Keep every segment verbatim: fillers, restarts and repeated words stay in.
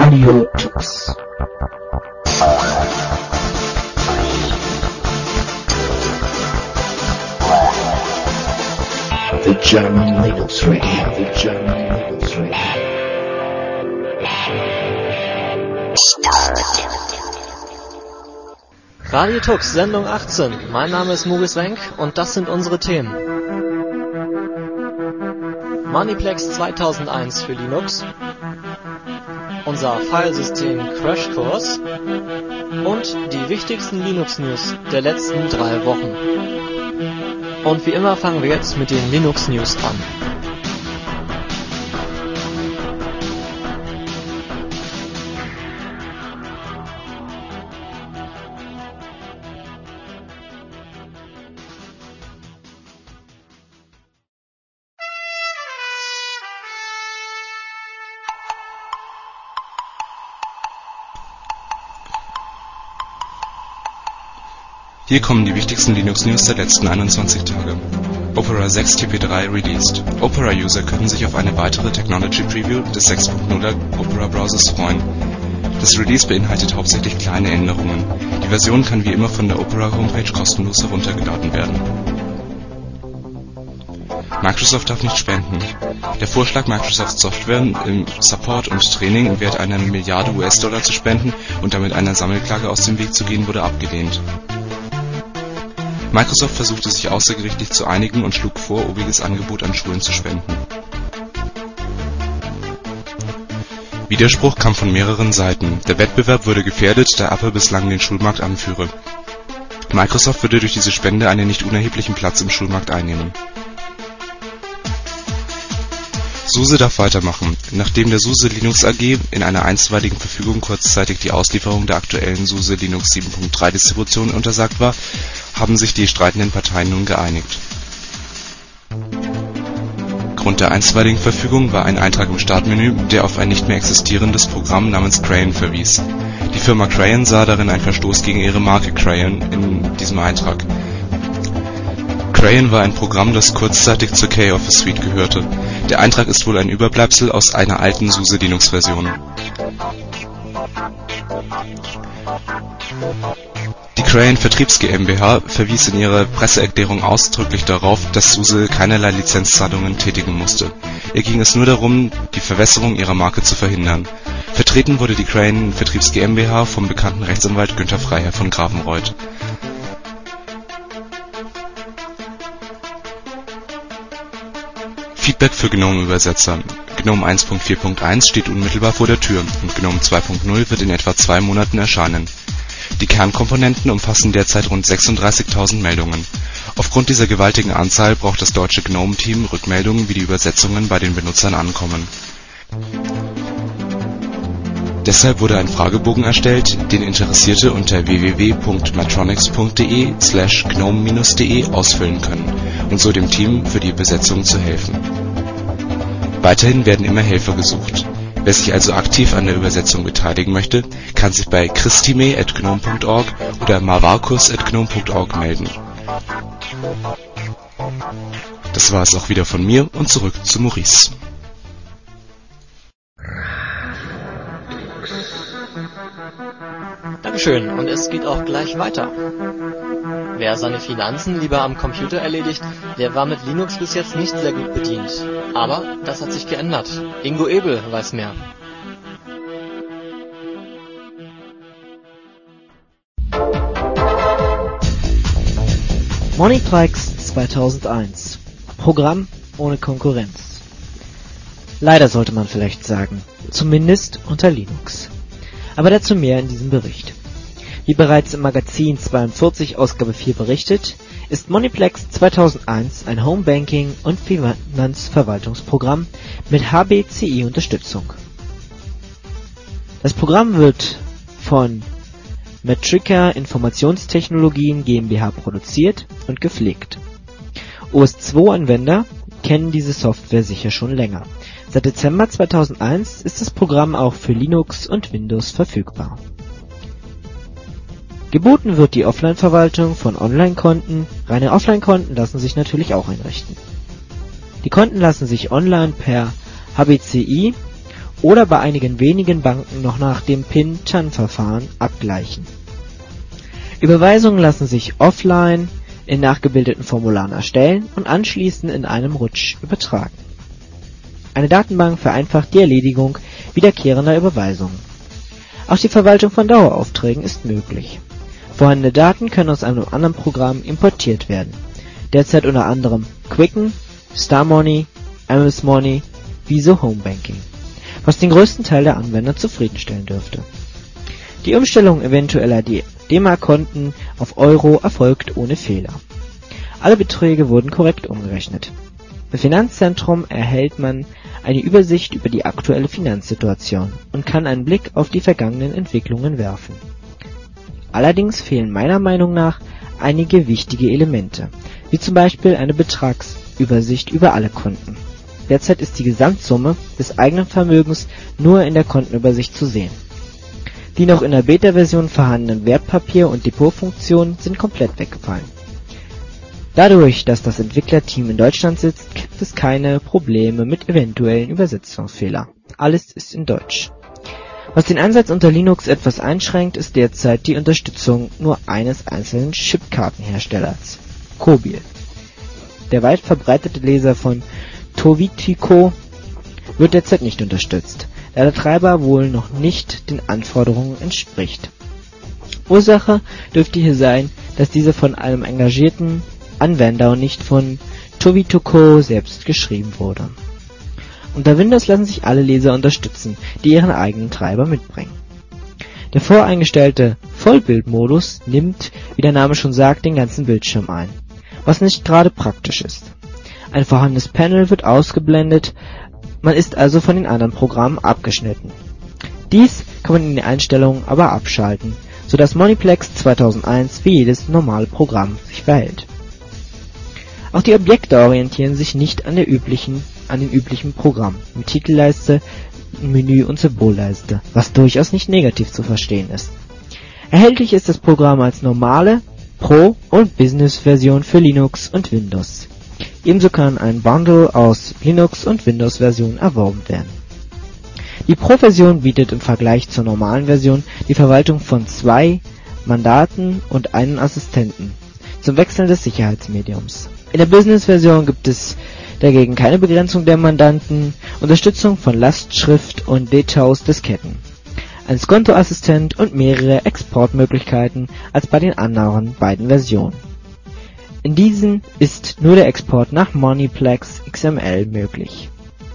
Radio Tux. The German Linux Radio, the German Linux Radio. Radio Tux, Sendung achtzehn. Mein Name ist Maurice Wenk und das sind unsere Themen. Moneyplex zweitausendeins für Linux, unser Filesystem Crashkurs und die wichtigsten Linux-News der letzten drei Wochen. Und wie immer fangen wir jetzt mit den Linux-News an. Hier kommen die wichtigsten Linux-News der letzten einundzwanzig Tage. Opera sechs T P drei released. Opera-User können sich auf eine weitere Technology-Preview des sechs Punkt nuller Opera-Browsers freuen. Das Release beinhaltet hauptsächlich kleine Änderungen. Die Version kann wie immer von der Opera-Homepage kostenlos heruntergeladen werden. Microsoft darf nicht spenden. Der Vorschlag, Microsoft Software im Support und Training im Wert einer Milliarde U S-Dollar zu spenden und damit einer Sammelklage aus dem Weg zu gehen, wurde abgelehnt. Microsoft versuchte sich außergerichtlich zu einigen und schlug vor, obiges Angebot an Schulen zu spenden. Widerspruch kam von mehreren Seiten. Der Wettbewerb würde gefährdet, da Apple bislang den Schulmarkt anführe. Microsoft würde durch diese Spende einen nicht unerheblichen Platz im Schulmarkt einnehmen. SUSE darf weitermachen. Nachdem der SUSE Linux A G in einer einstweiligen Verfügung kurzzeitig die Auslieferung der aktuellen SUSE Linux sieben Punkt drei Distribution untersagt war, haben sich die streitenden Parteien nun geeinigt. Grund der einstweiligen Verfügung war ein Eintrag im Startmenü, der auf ein nicht mehr existierendes Programm namens Crayon verwies. Die Firma Crayon sah darin einen Verstoß gegen ihre Marke Crayon in diesem Eintrag. Crayon war ein Programm, das kurzzeitig zur K-Office Suite gehörte. Der Eintrag ist wohl ein Überbleibsel aus einer alten SUSE Linux-Version. Die Crayon Vertriebs GmbH verwies in ihrer Presseerklärung ausdrücklich darauf, dass SUSE keinerlei Lizenzzahlungen tätigen musste. Ihr ging es nur darum, die Verwässerung ihrer Marke zu verhindern. Vertreten wurde die Crayon Vertriebs GmbH vom bekannten Rechtsanwalt Günther Freiherr von Grafenreuth. Feedback für GNOME-Übersetzer. GNOME eins Punkt vier Punkt eins steht unmittelbar vor der Tür und GNOME zwei Punkt null wird in etwa zwei Monaten erscheinen. Die Kernkomponenten umfassen derzeit rund sechsunddreißigtausend Meldungen. Aufgrund dieser gewaltigen Anzahl braucht das deutsche GNOME-Team Rückmeldungen, wie die Übersetzungen bei den Benutzern ankommen. Deshalb wurde ein Fragebogen erstellt, den Interessierte unter w w w punkt matronics punkt d e slash gnome d e ausfüllen können und so dem Team für die Übersetzung zu helfen. Weiterhin werden immer Helfer gesucht. Wer sich also aktiv an der Übersetzung beteiligen möchte, kann sich bei christime at gnome punkt org oder marvarkus at gnome punkt org melden. Das war es auch wieder von mir und zurück zu Maurice. Dankeschön, und es geht auch gleich weiter. Wer seine Finanzen lieber am Computer erledigt, der war mit Linux bis jetzt nicht sehr gut bedient. Aber das hat sich geändert. Ingo Ebel weiß mehr. Moneyplex zweitausendeins. Programm ohne Konkurrenz. Leider sollte man vielleicht sagen. Zumindest unter Linux. Aber dazu mehr in diesem Bericht. Wie bereits im Magazin zweiundvierzig Ausgabe vier berichtet, ist Moneyplex zweitausendeins ein Homebanking- und Finanzverwaltungsprogramm mit H B C I-Unterstützung. Das Programm wird von Metrica Informationstechnologien GmbH produziert und gepflegt. O S zwei Anwender kennen diese Software sicher schon länger. Seit Dezember zweitausendeins ist das Programm auch für Linux und Windows verfügbar. Geboten wird die Offline-Verwaltung von Online-Konten. Reine Offline-Konten lassen sich natürlich auch einrichten. Die Konten lassen sich online per H B C I oder bei einigen wenigen Banken noch nach dem Pin-Chan-Verfahren abgleichen. Überweisungen lassen sich offline in nachgebildeten Formularen erstellen und anschließend in einem Rutsch übertragen. Eine Datenbank vereinfacht die Erledigung wiederkehrender Überweisungen. Auch die Verwaltung von Daueraufträgen ist möglich. Vorhandene Daten können aus einem anderen Programm importiert werden. Derzeit unter anderem Quicken, Star Money, M S Money, Wieso Home Banking, was den größten Teil der Anwender zufriedenstellen dürfte. Die Umstellung eventueller D E M A-Konten auf Euro erfolgt ohne Fehler. Alle Beträge wurden korrekt umgerechnet. Im Finanzzentrum erhält man eine Übersicht über die aktuelle Finanzsituation und kann einen Blick auf die vergangenen Entwicklungen werfen. Allerdings fehlen meiner Meinung nach einige wichtige Elemente, wie zum Beispiel eine Betragsübersicht über alle Konten. Derzeit ist die Gesamtsumme des eigenen Vermögens nur in der Kontenübersicht zu sehen. Die noch in der Beta-Version vorhandenen Wertpapier- und Depotfunktionen sind komplett weggefallen. Dadurch, dass das Entwicklerteam in Deutschland sitzt, gibt es keine Probleme mit eventuellen Übersetzungsfehlern. Alles ist in Deutsch. Was den Einsatz unter Linux etwas einschränkt, ist derzeit die Unterstützung nur eines einzelnen Chipkartenherstellers, Kobil. Der weit verbreitete Leser von Tovitico wird derzeit nicht unterstützt, da der Treiber wohl noch nicht den Anforderungen entspricht. Ursache dürfte hier sein, dass diese von einem engagierten Anwender und nicht von Tovitico selbst geschrieben wurde. Unter Windows lassen sich alle Leser unterstützen, die ihren eigenen Treiber mitbringen. Der voreingestellte Vollbildmodus nimmt, wie der Name schon sagt, den ganzen Bildschirm ein, was nicht gerade praktisch ist. Ein vorhandenes Panel wird ausgeblendet, man ist also von den anderen Programmen abgeschnitten. Dies kann man in den Einstellungen aber abschalten, sodass Moniplex zweitausendeins wie jedes normale Programm sich verhält. Auch die Objekte orientieren sich nicht an, der üblichen, an den üblichen Programmen mit Titelleiste, Menü und Symbolleiste, was durchaus nicht negativ zu verstehen ist. Erhältlich ist das Programm als normale, Pro- und Business-Version für Linux und Windows. Ebenso kann ein Bundle aus Linux- und Windows-Versionen erworben werden. Die Pro-Version bietet im Vergleich zur normalen Version die Verwaltung von zwei Mandaten und einen Assistenten zum Wechseln des Sicherheitsmediums. In der Business-Version gibt es dagegen keine Begrenzung der Mandanten, Unterstützung von Lastschrift und Details-Disketten, ein Skonto-Assistent und mehrere Exportmöglichkeiten als bei den anderen beiden Versionen. In diesen ist nur der Export nach Moniplex X M L möglich.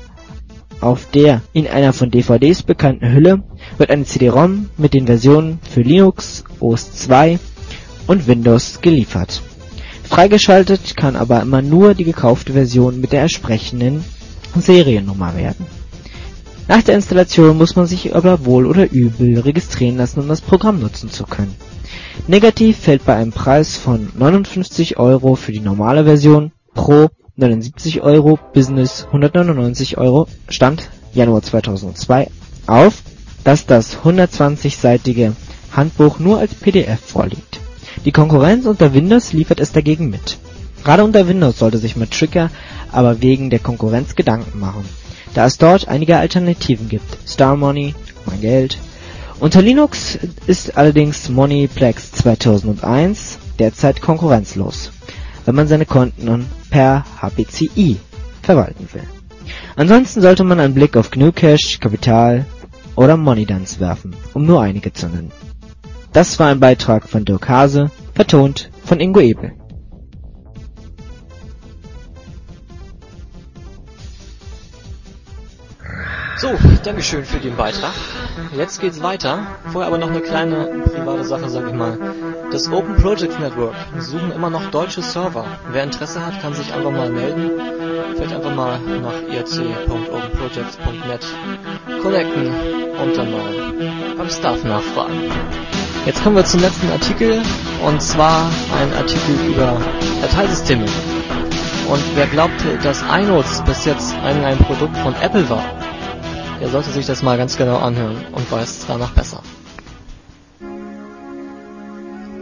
Auf der in einer von D V Ds bekannten Hülle wird eine C D-ROM mit den Versionen für Linux, O S zwei und Windows geliefert. Freigeschaltet kann aber immer nur die gekaufte Version mit der entsprechenden Seriennummer werden. Nach der Installation muss man sich aber wohl oder übel registrieren lassen, um das Programm nutzen zu können. Negativ fällt bei einem Preis von neunundfünfzig Euro für die normale Version, Pro neunundsiebzig Euro, Business hundertneunundneunzig Euro, Stand Januar zweitausendzwei, auf, dass das hundertzwanzigseitige Handbuch nur als P D F vorliegt. Die Konkurrenz unter Windows liefert es dagegen mit. Gerade unter Windows sollte sich Matrica aber wegen der Konkurrenz Gedanken machen, da es dort einige Alternativen gibt, Star Money, mein Geld. Unter Linux ist allerdings Moniplex zweitausendeins derzeit konkurrenzlos, wenn man seine Konten per H P C i verwalten will. Ansonsten sollte man einen Blick auf G N U Cash, Capital oder Monidance werfen, um nur einige zu nennen. Das war ein Beitrag von Dirk Hase, vertont von Ingo Ebel. So, Dankeschön für den Beitrag. Jetzt geht's weiter. Vorher aber noch eine kleine private Sache, sag ich mal. Das Open Projects Network suchen immer noch deutsche Server. Wer Interesse hat, kann sich einfach mal melden. Vielleicht einfach mal nach i r c punkt open projects punkt net connecten und dann mal beim Staff nachfragen. Jetzt kommen wir zum letzten Artikel, und zwar ein Artikel über Dateisysteme. Und wer glaubte, dass iNotes bis jetzt ein, ein Produkt von Apple war, der sollte sich das mal ganz genau anhören und weiß danach besser.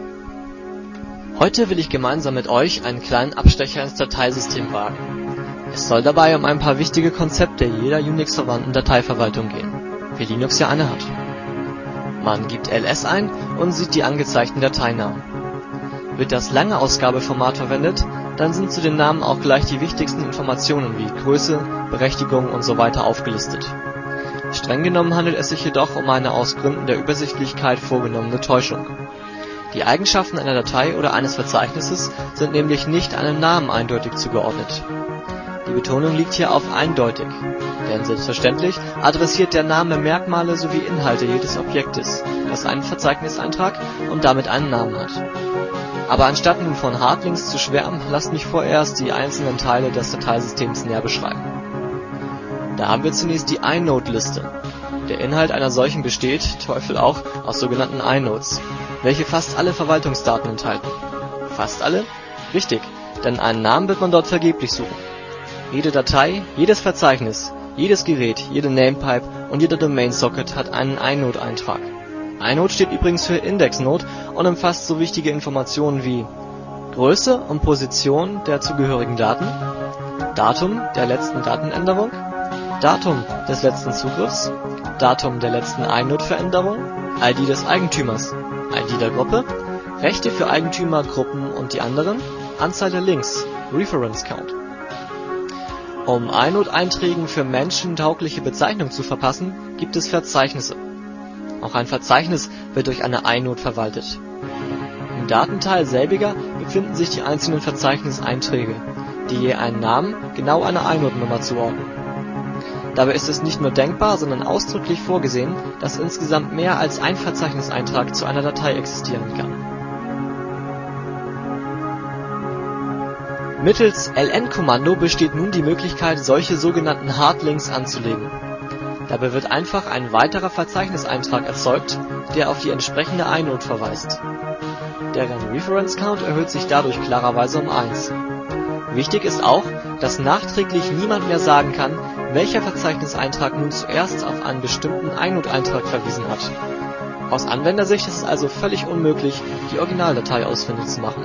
Heute will ich gemeinsam mit euch einen kleinen Abstecher ins Dateisystem wagen. Es soll dabei um ein paar wichtige Konzepte jeder Unix-verwandten Dateiverwaltung gehen, wie Linux ja eine hat. Man gibt ls ein und sieht die angezeigten Dateinamen. Wird das lange Ausgabeformat verwendet, dann sind zu den Namen auch gleich die wichtigsten Informationen wie Größe, Berechtigung und so weiter aufgelistet. Streng genommen handelt es sich jedoch um eine aus Gründen der Übersichtlichkeit vorgenommene Täuschung. Die Eigenschaften einer Datei oder eines Verzeichnisses sind nämlich nicht einem Namen eindeutig zugeordnet. Die Betonung liegt hier auf eindeutig, denn selbstverständlich adressiert der Name Merkmale sowie Inhalte jedes Objektes, das einen Verzeichniseintrag und damit einen Namen hat. Aber anstatt nun von Hardlinks zu schwärmen, lasst mich vorerst die einzelnen Teile des Dateisystems näher beschreiben. Da haben wir zunächst die Inode-Liste. Der Inhalt einer solchen besteht, Teufel auch, aus sogenannten Inodes, welche fast alle Verwaltungsdaten enthalten. Fast alle? Richtig, denn einen Namen wird man dort vergeblich suchen. Jede Datei, jedes Verzeichnis, jedes Gerät, jede Namepipe und jeder Domain-Socket hat einen Inode-Eintrag. Inode steht übrigens für Index-Node und umfasst so wichtige Informationen wie Größe und Position der zugehörigen Daten, Datum der letzten Datenänderung, Datum des letzten Zugriffs, Datum der letzten Inode-Veränderung, I D des Eigentümers, I D der Gruppe, Rechte für Eigentümer, Gruppen und die anderen, Anzahl der Links, Reference Count. Um Inode-Einträgen für menschentaugliche Bezeichnung zu verpassen, gibt es Verzeichnisse. Auch ein Verzeichnis wird durch eine Inode verwaltet. Im Datenteil selbiger befinden sich die einzelnen Verzeichniseinträge, die je einen Namen, genau einer Inode-Nummer zuordnen. Dabei ist es nicht nur denkbar, sondern ausdrücklich vorgesehen, dass insgesamt mehr als ein Verzeichniseintrag zu einer Datei existieren kann. Mittels ln-Kommando besteht nun die Möglichkeit, solche sogenannten Hardlinks anzulegen. Dabei wird einfach ein weiterer Verzeichniseintrag erzeugt, der auf die entsprechende Inode verweist. Deren Reference Count erhöht sich dadurch klarerweise um eins. Wichtig ist auch, dass nachträglich niemand mehr sagen kann, welcher Verzeichniseintrag nun zuerst auf einen bestimmten Inode-Eintrag verwiesen hat. Aus Anwendersicht ist es also völlig unmöglich, die Originaldatei ausfindig zu machen.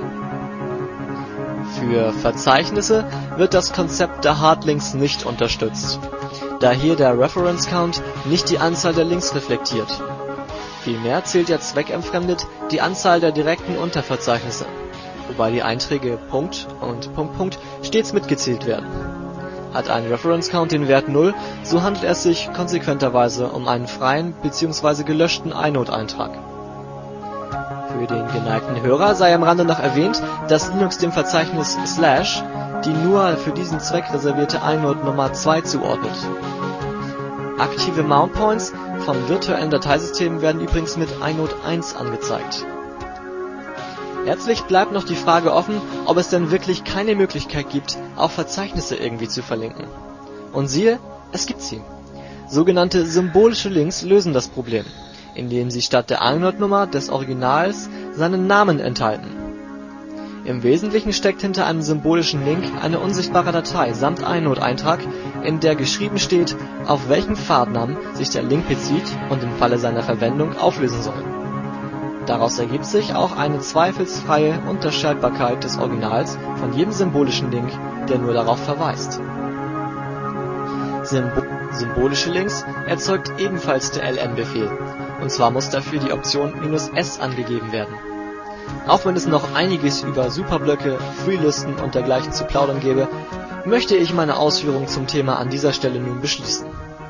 Für Verzeichnisse wird das Konzept der Hardlinks nicht unterstützt, da hier der Reference Count nicht die Anzahl der Links reflektiert. Vielmehr zählt er zweckentfremdet die Anzahl der direkten Unterverzeichnisse, wobei die Einträge Punkt und Punkt Punkt stets mitgezählt werden. Hat ein Reference Count den Wert null, so handelt es sich konsequenterweise um einen freien bzw. gelöschten Inode-Eintrag. Für den geneigten Hörer sei am Rande noch erwähnt, dass Linux dem Verzeichnis Slash die nur für diesen Zweck reservierte Inode Nummer zwei zuordnet. Aktive Mount Points von virtuellen Dateisystemen werden übrigens mit Inode eins angezeigt. Letztlich bleibt noch die Frage offen, ob es denn wirklich keine Möglichkeit gibt, auch Verzeichnisse irgendwie zu verlinken. Und siehe, es gibt sie. Sogenannte symbolische Links lösen das Problem, indem sie statt der Inode-Nummer des Originals seinen Namen enthalten. Im Wesentlichen steckt hinter einem symbolischen Link eine unsichtbare Datei samt Inode-Eintrag, in der geschrieben steht, auf welchen Pfadnamen sich der Link bezieht und im Falle seiner Verwendung auflösen soll. Daraus ergibt sich auch eine zweifelsfreie Unterscheidbarkeit des Originals von jedem symbolischen Link, der nur darauf verweist. Symbol Symbolische Links erzeugt ebenfalls der ln-Befehl, und zwar muss dafür die Option "-s" angegeben werden. Auch wenn es noch einiges über Superblöcke, Freelisten und dergleichen zu plaudern gäbe, möchte ich meine Ausführungen zum Thema an dieser Stelle nun beschließen.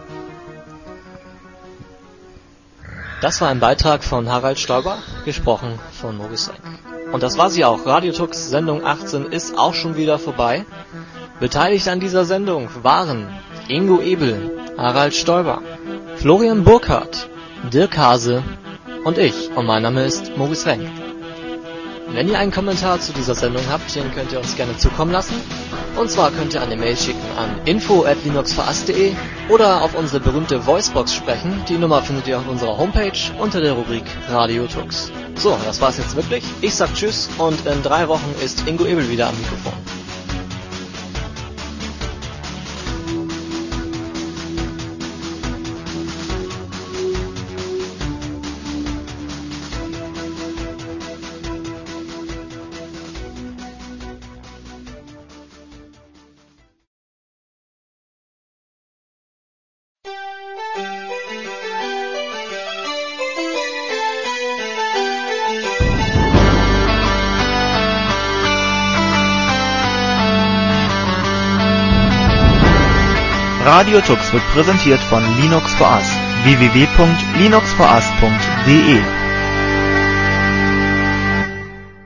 Das war ein Beitrag von Harald Stoiber, gesprochen von Maurice Renk. Und das war sie auch. Radiotux Sendung achtzehn ist auch schon wieder vorbei. Beteiligt an dieser Sendung waren Ingo Ebel, Harald Stoiber, Florian Burkhardt, Dirk Hase und ich. Und mein Name ist Maurice Renk. Wenn ihr einen Kommentar zu dieser Sendung habt, den könnt ihr uns gerne zukommen lassen. Und zwar könnt ihr eine Mail schicken an info at linuxverass punkt de oder auf unsere berühmte Voicebox sprechen. Die Nummer findet ihr auf unserer Homepage unter der Rubrik Radiotux. So, das war's jetzt wirklich. Ich sag Tschüss und in drei Wochen ist Ingo Ebel wieder am Mikrofon. Radio Tux wird präsentiert von Linux for Us. w w w punkt linux for us punkt d e